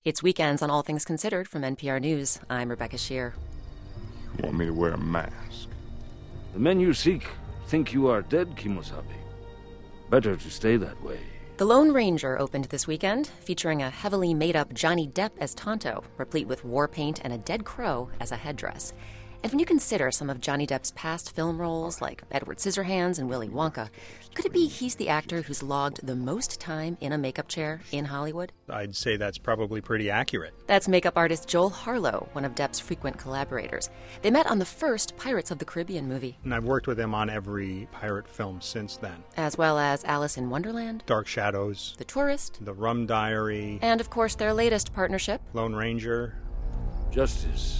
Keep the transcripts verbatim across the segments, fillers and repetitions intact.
It's Weekends on All Things Considered from N P R News. I'm Rebecca Shear. You want me to wear a mask? The men you seek think you are dead, Kimosabe. Better to stay that way. The Lone Ranger opened this weekend, featuring a heavily made-up Johnny Depp as Tonto, replete with war paint and a dead crow as a headdress. And when you consider some of Johnny Depp's past film roles, like Edward Scissorhands and Willy Wonka, could it be he's the actor who's logged the most time in a makeup chair in Hollywood? I'd say that's probably pretty accurate. That's makeup artist Joel Harlow, one of Depp's frequent collaborators. They met on the first Pirates of the Caribbean movie. And I've worked with him on every pirate film since then. As well as Alice in Wonderland, Dark Shadows, The Tourist, The Rum Diary, and of course their latest partnership, Lone Ranger. Justice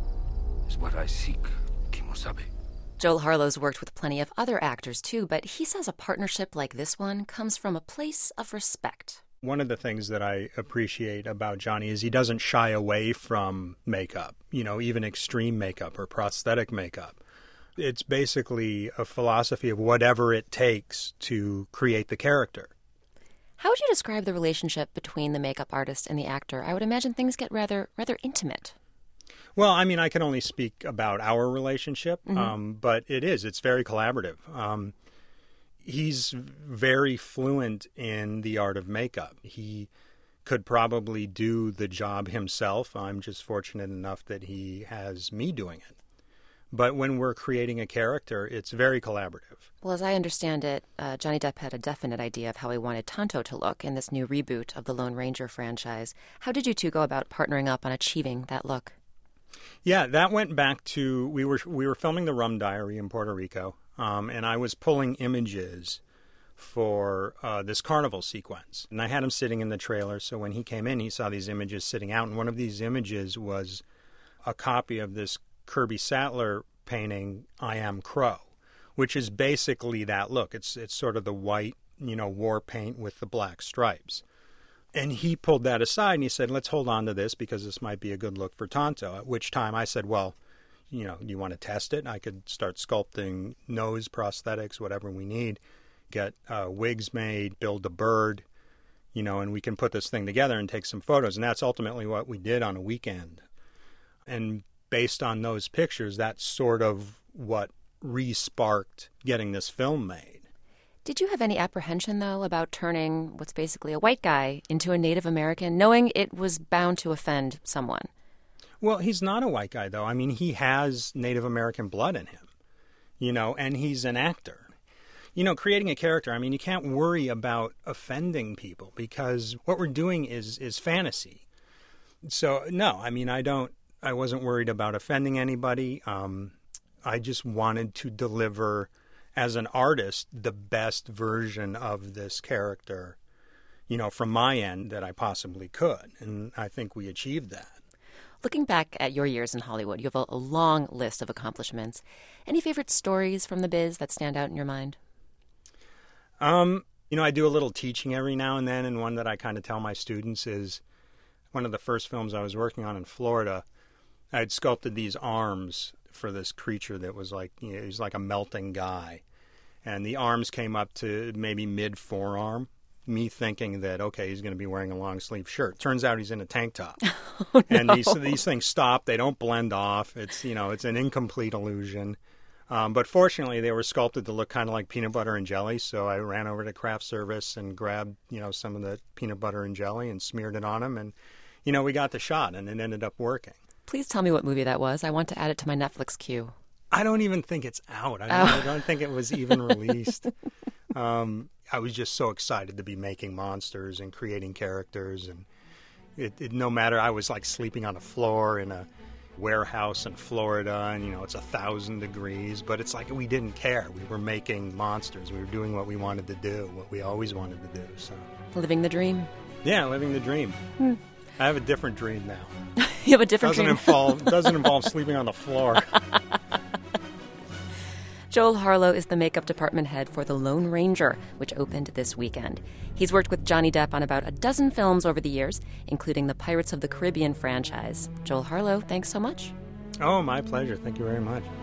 is what I seek, Kimosabe. Joel Harlow's worked with plenty of other actors too, but he says a partnership like this one comes from a place of respect. One of the things that I appreciate about Johnny is he doesn't shy away from makeup, you know, even extreme makeup or prosthetic makeup. It's basically a philosophy of whatever it takes to create the character. How would you describe the relationship between the makeup artist and the actor? I would imagine things get rather rather intimate. Well, I mean, I can only speak about our relationship, Mm-hmm. um, but it is. It's very collaborative. Um, he's very fluent in the art of makeup. He could probably do the job himself. I'm just fortunate enough that he has me doing it. But when we're creating a character, it's very collaborative. Well, as I understand it, uh, Johnny Depp had a definite idea of how he wanted Tonto to look in this new reboot of the Lone Ranger franchise. How did you two go about partnering up on achieving that look? Yeah, that went back to, we were we were filming The Rum Diary in Puerto Rico, um, and I was pulling images for uh, this carnival sequence. And I had him sitting in the trailer, so when he came in, he saw these images sitting out, and one of these images was a copy of this Kirby Sattler painting, I Am Crow, which is basically that look. It's it's sort of the white, you know, war paint with the black stripes. And he pulled that aside and he said, let's hold on to this because this might be a good look for Tonto. At which time I said, well, you know, you want to test it? I could start sculpting nose prosthetics, whatever we need, get uh, wigs made, build a bird, you know, and we can put this thing together and take some photos. And that's ultimately what we did on a weekend. And based on those pictures, that's sort of what re-sparked getting this film made. Did you have any apprehension, though, about turning what's basically a white guy into a Native American, knowing it was bound to offend someone? Well, he's not a white guy, though. I mean, he has Native American blood in him, you know, and he's an actor. You know, creating a character, I mean, you can't worry about offending people because what we're doing is is fantasy. So, no, I mean, I don't, I wasn't worried about offending anybody. Um, I just wanted to deliver, as an artist, the best version of this character, you know, from my end that I possibly could. And I think we achieved that. Looking back at your years in Hollywood, you have a, a long list of accomplishments. Any favorite stories from the biz that stand out in your mind? Um, you know, I do a little teaching every now and then, and one that I kind of tell my students is one of the first films I was working on in Florida. I had sculpted these arms for this creature that was like, you know, he was like a melting guy. And the arms came up to maybe mid-forearm, me thinking that, okay, he's going to be wearing a long-sleeve shirt. Turns out he's in a tank top. Oh, no. And these these things stop. They don't blend off. It's, you know, it's an incomplete illusion. Um, but fortunately, they were sculpted to look kind of like peanut butter and jelly. So I ran over to craft service and grabbed, you know, some of the peanut butter and jelly and smeared it on him. And, you know, we got the shot, and it ended up working. Please tell me what movie that was. I want to add it to my Netflix queue. I don't even think it's out. I don't, Oh. I don't think it was even released. um, I was just so excited to be making monsters and creating characters. And it, it, no matter, I was like sleeping on the floor in a warehouse in Florida, and, you know, it's a thousand degrees. But it's like we didn't care. We were making monsters. We were doing what we wanted to do, what we always wanted to do. So, Living the dream. yeah, living the dream. Hmm. I have a different dream now. You have a different Doesn't dream. involve doesn't involve sleeping on the floor. Joel Harlow is the makeup department head for The Lone Ranger, which opened this weekend. He's worked with Johnny Depp on about a dozen films over the years, including the Pirates of the Caribbean franchise. Joel Harlow, thanks so much. Oh, my pleasure. Thank you very much.